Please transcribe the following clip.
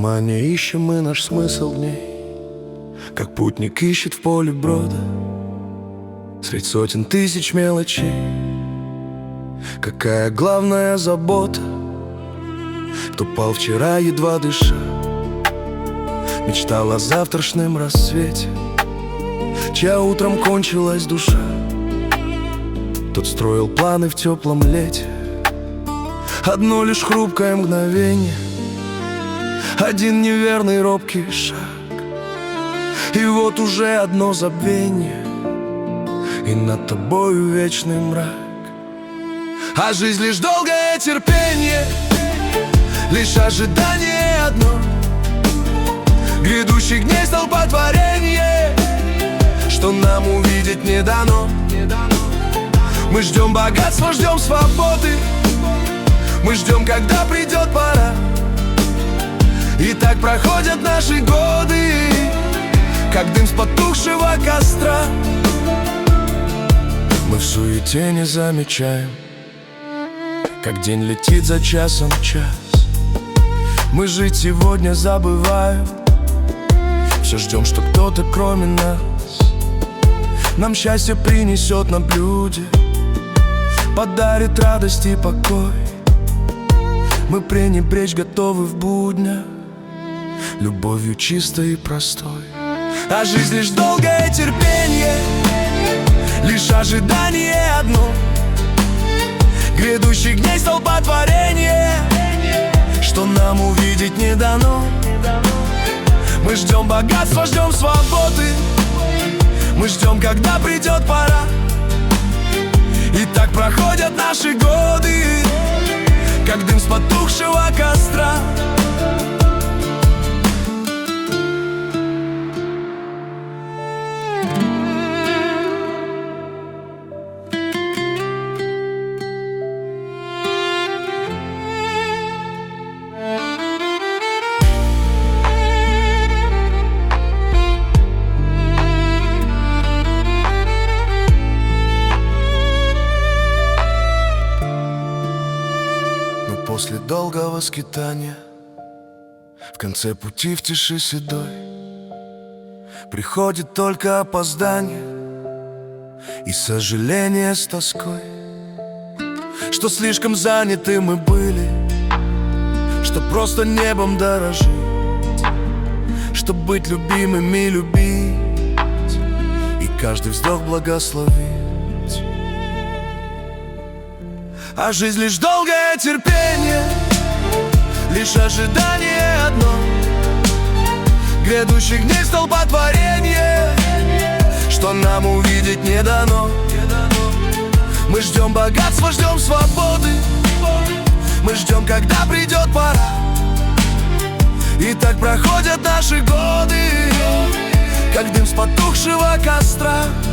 тумане ищем мы наш смысл дней, как путник ищет в поле брода средь сотен тысяч мелочей. Какая главная забота, кто пал вчера, едва дыша, мечтал о завтрашнем рассвете, чья утром кончилась душа. Тот строил планы в теплом лете, одно лишь хрупкое мгновение, один неверный робкий шаг, и вот уже одно забвение, и над тобою вечный мрак. А жизнь лишь долгое терпение, лишь ожидание одно, грядущих дней столпотворение, что нам увидеть не дано. Мы ждем богатства, ждем свободы, мы ждем, когда придет пора. И так проходят наши годы, как дым с потухшего костра. Мы в суете не замечаем, как день летит за часом час. Мы жить сегодня забываем, все ждем, что кто-то кроме нас нам счастье принесет на блюде, подарит радость и покой. Мы пренебречь готовы в буднях любовью чистой и простой. А жизнь лишь долгое терпение, лишь ожидание одно, грядущих дней столпотворение, что нам увидеть не дано. Мы ждем богатства, ждем свободы, мы ждем, когда придет пора. И так проходят наши годы, как дым с потухшего костра. После долгого скитания, в конце пути в тиши седой, приходит только опоздание и сожаление с тоской, что слишком заняты мы были, что просто небом дорожить, чтоб быть любимыми, любить и каждый вздох благословить. А жизнь лишь долгое терпение, лишь ожидание одно, грядущих дней столпотворение, что нам увидеть не дано. Мы ждем богатства, ждем свободы, мы ждем, когда придет пора. И так проходят наши годы, как дым с потухшего костра.